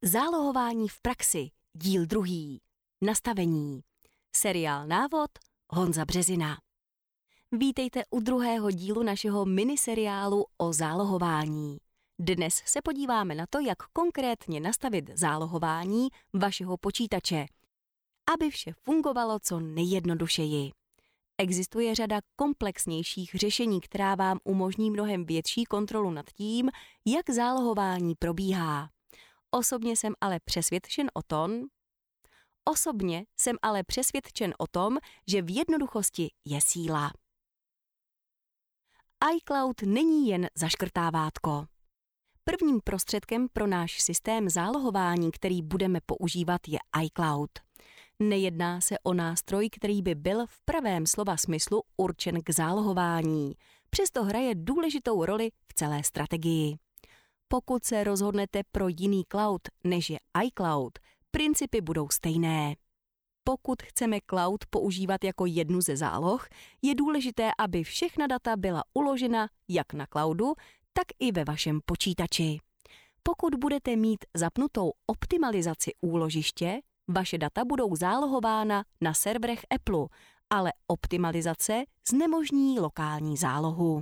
Zálohování v praxi, díl 2. Nastavení. Seriál Návod Honza Březina. Vítejte u 2. dílu našeho miniseriálu o zálohování. Dnes se podíváme na to, jak konkrétně nastavit zálohování vašeho počítače, aby vše fungovalo co nejjednodušeji. Existuje řada komplexnějších řešení, která vám umožní mnohem větší kontrolu nad tím, jak zálohování probíhá. Osobně jsem ale přesvědčen o tom, že v jednoduchosti je síla. iCloud není jen zaškrtávátko. Prvním prostředkem pro náš systém zálohování, který budeme používat, je iCloud. Nejedná se o nástroj, který by byl v pravém slova smyslu určen k zálohování, přesto hraje důležitou roli v celé strategii. Pokud se rozhodnete pro jiný cloud, než je iCloud, principy budou stejné. Pokud chceme cloud používat jako jednu ze záloh, je důležité, aby všechna data byla uložena jak na cloudu, tak i ve vašem počítači. Pokud budete mít zapnutou optimalizaci úložiště, vaše data budou zálohována na serverech Apple, ale optimalizace znemožní lokální zálohu.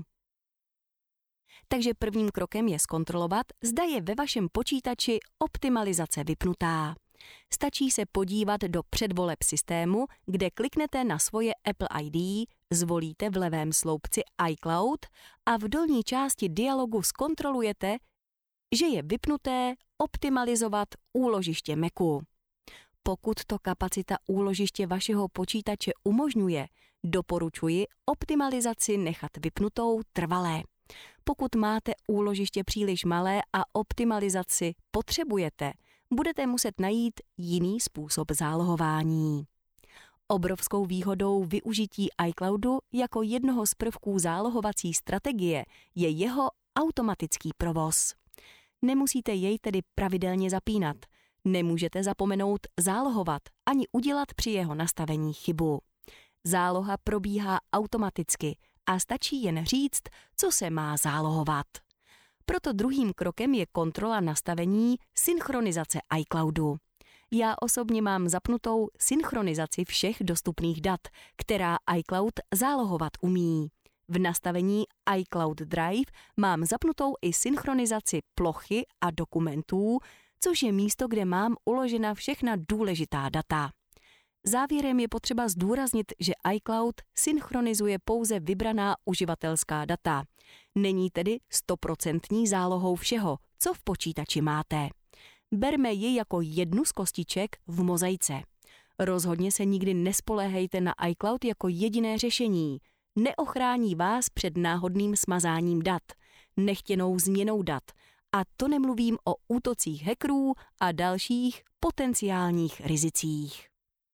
Takže prvním krokem je zkontrolovat, zda je ve vašem počítači optimalizace vypnutá. Stačí se podívat do předvoleb systému, kde kliknete na svoje Apple ID, zvolíte v levém sloupci iCloud a v dolní části dialogu zkontrolujete, že je vypnuté optimalizovat úložiště Macu. Pokud to kapacita úložiště vašeho počítače umožňuje, doporučuji optimalizaci nechat vypnutou trvale. Pokud máte úložiště příliš malé a optimalizaci potřebujete, budete muset najít jiný způsob zálohování. Obrovskou výhodou využití iCloudu jako jednoho z prvků zálohovací strategie je jeho automatický provoz. Nemusíte jej tedy pravidelně zapínat, nemůžete zapomenout zálohovat ani udělat při jeho nastavení chybu. Záloha probíhá automaticky a stačí jen říct, co se má zálohovat. Proto druhým krokem je kontrola nastavení synchronizace iCloudu. Já osobně mám zapnutou synchronizaci všech dostupných dat, která iCloud zálohovat umí. V nastavení iCloud Drive mám zapnutou i synchronizaci plochy a dokumentů, což je místo, kde mám uložena všechna důležitá data. Závěrem je potřeba zdůraznit, že iCloud synchronizuje pouze vybraná uživatelská data. Není tedy 100% zálohou všeho, co v počítači máte. Berme ji jako jednu z kostiček v mozaice. Rozhodně se nikdy nespoléhejte na iCloud jako jediné řešení. Neochrání vás před náhodným smazáním dat, nechtěnou změnou dat. A to nemluvím o útocích hackerů a dalších potenciálních rizicích.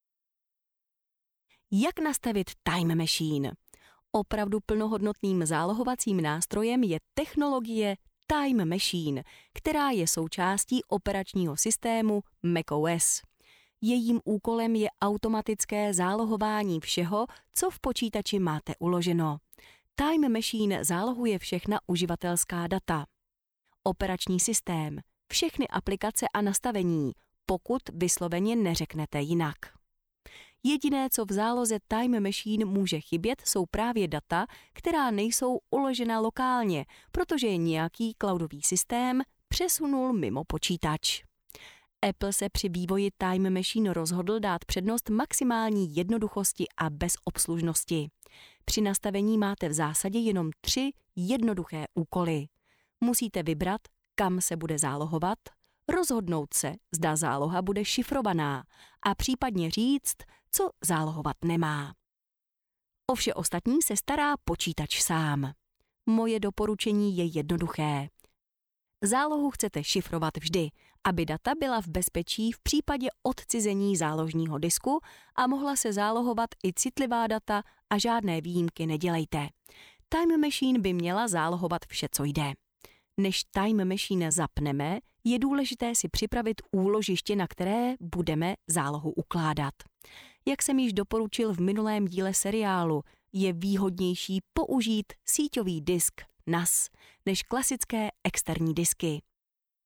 Jak nastavit Time Machine? Opravdu plnohodnotným zálohovacím nástrojem je technologie Time Machine, která je součástí operačního systému macOS. Jejím úkolem je automatické zálohování všeho, co v počítači máte uloženo. Time Machine zálohuje všechna uživatelská data, operační systém, všechny aplikace a nastavení, pokud vysloveně neřeknete jinak. Jediné, co v záloze Time Machine může chybět, jsou právě data, která nejsou uložena lokálně, protože je nějaký cloudový systém přesunul mimo počítač. Apple se při vývoji Time Machine rozhodl dát přednost maximální jednoduchosti a bezobslužnosti. Při nastavení máte v zásadě jenom 3 jednoduché úkoly. Musíte vybrat, kam se bude zálohovat, rozhodnout se, zda záloha bude šifrovaná a případně říct, co zálohovat nemá. O vše ostatní se stará počítač sám. Moje doporučení je jednoduché. Zálohu chcete šifrovat vždy, aby data byla v bezpečí v případě odcizení záložního disku a mohla se zálohovat i citlivá data a žádné výjimky nedělejte. Time Machine by měla zálohovat vše, co jde. Než Time Machine zapneme, je důležité si připravit úložiště, na které budeme zálohu ukládat. Jak jsem již doporučil v minulém díle seriálu, je výhodnější použít síťový disk NAS než klasické externí disky.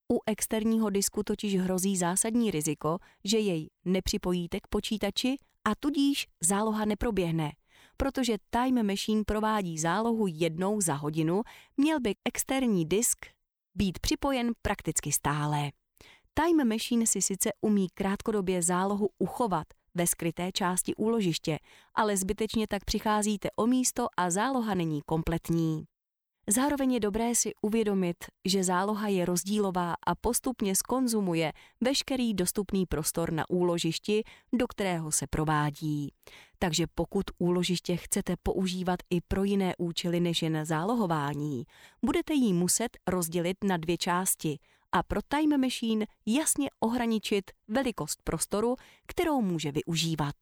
U externího disku totiž hrozí zásadní riziko, že jej nepřipojíte k počítači a tudíž záloha neproběhne. Protože Time Machine provádí zálohu jednou za hodinu, měl by externí disk být připojen prakticky stále. Time Machine si sice umí krátkodobě zálohu uchovat ve skryté části úložiště, ale zbytečně tak přicházíte o místo a záloha není kompletní. Zároveň je dobré si uvědomit, že záloha je rozdílová a postupně zkonzumuje veškerý dostupný prostor na úložišti, do kterého se provádí. Takže pokud úložiště chcete používat i pro jiné účely než jen zálohování, budete ji muset rozdělit na dvě části a pro Time Machine jasně ohraničit velikost prostoru, kterou může využívat.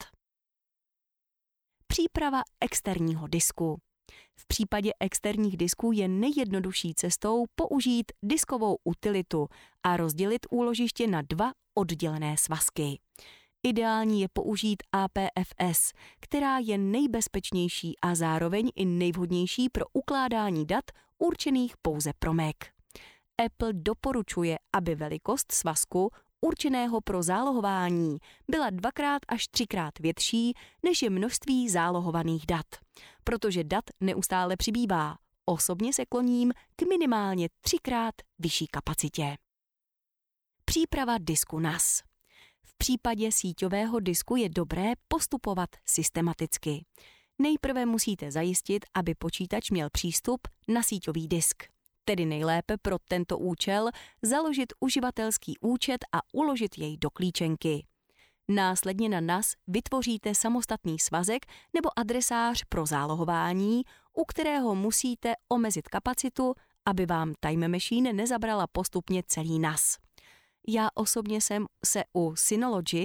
Příprava externího disku. V případě externích disků je nejjednodušší cestou použít diskovou utilitu a rozdělit úložiště na dva oddělené svazky. Ideální je použít APFS, která je nejbezpečnější a zároveň i nejvhodnější pro ukládání dat určených pouze pro Mac. Apple doporučuje, aby velikost svazku určeného pro zálohování byla 2x až 3x větší, než je množství zálohovaných dat. Protože dat neustále přibývá. Osobně se kloním k minimálně 3x vyšší kapacitě. Příprava disku NAS. V případě síťového disku je dobré postupovat systematicky. Nejprve musíte zajistit, aby počítač měl přístup na síťový disk. Tedy nejlépe pro tento účel založit uživatelský účet a uložit jej do klíčenky. Následně na NAS vytvoříte samostatný svazek nebo adresář pro zálohování, u kterého musíte omezit kapacitu, aby vám Time Machine nezabrala postupně celý NAS. Já osobně jsem se u Synology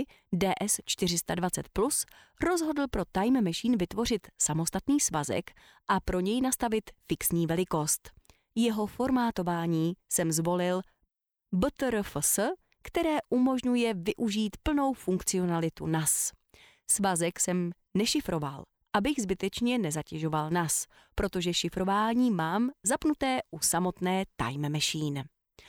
DS420 rozhodl pro Time Machine vytvořit samostatný svazek a pro něj nastavit fixní velikost. Jeho formátování jsem zvolil BTRFS, které umožňuje využít plnou funkcionalitu NAS. Svazek jsem nešifroval, abych zbytečně nezatěžoval NAS, protože šifrování mám zapnuté u samotné Time Machine.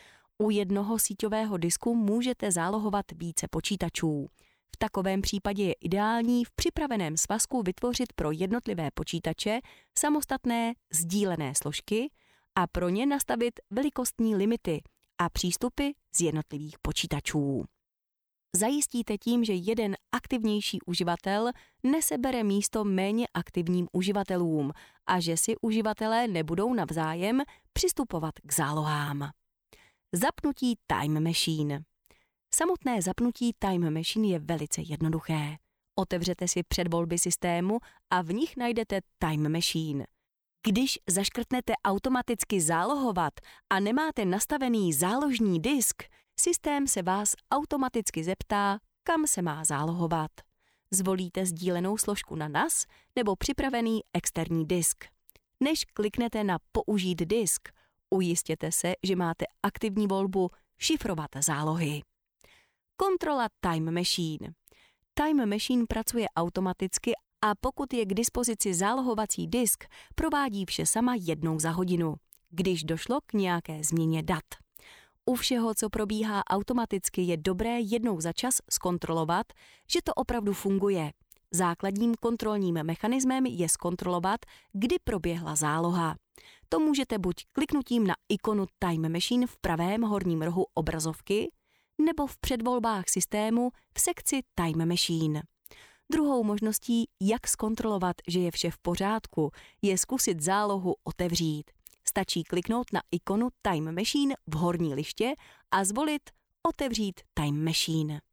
U jednoho síťového disku můžete zálohovat více počítačů. V takovém případě je ideální v připraveném svazku vytvořit pro jednotlivé počítače samostatné sdílené složky a pro ně nastavit velikostní limity a přístupy z jednotlivých počítačů. Zajistíte tím, že jeden aktivnější uživatel nesebere místo méně aktivním uživatelům a že si uživatelé nebudou navzájem přistupovat k zálohám. Zapnutí Time Machine. Samotné zapnutí Time Machine je velice jednoduché. Otevřete si předvolby systému a v nich najdete Time Machine. Když zaškrtnete automaticky zálohovat a nemáte nastavený záložní disk, systém se vás automaticky zeptá, kam se má zálohovat. Zvolíte sdílenou složku na NAS nebo připravený externí disk. Než kliknete na Použít disk, ujistěte se, že máte aktivní volbu Šifrovat zálohy. Kontrola Time Machine. Time Machine pracuje automaticky a pokud je k dispozici zálohovací disk, provádí vše sama jednou za hodinu, když došlo k nějaké změně dat. U všeho, co probíhá automaticky, je dobré jednou za čas zkontrolovat, že to opravdu funguje. Základním kontrolním mechanismem je zkontrolovat, kdy proběhla záloha. To můžete buď kliknutím na ikonu Time Machine v pravém horním rohu obrazovky, nebo v předvolbách systému v sekci Time Machine. Druhou možností, jak zkontrolovat, že je vše v pořádku, je zkusit zálohu otevřít. Stačí kliknout na ikonu Time Machine v horní liště a zvolit Otevřít Time Machine.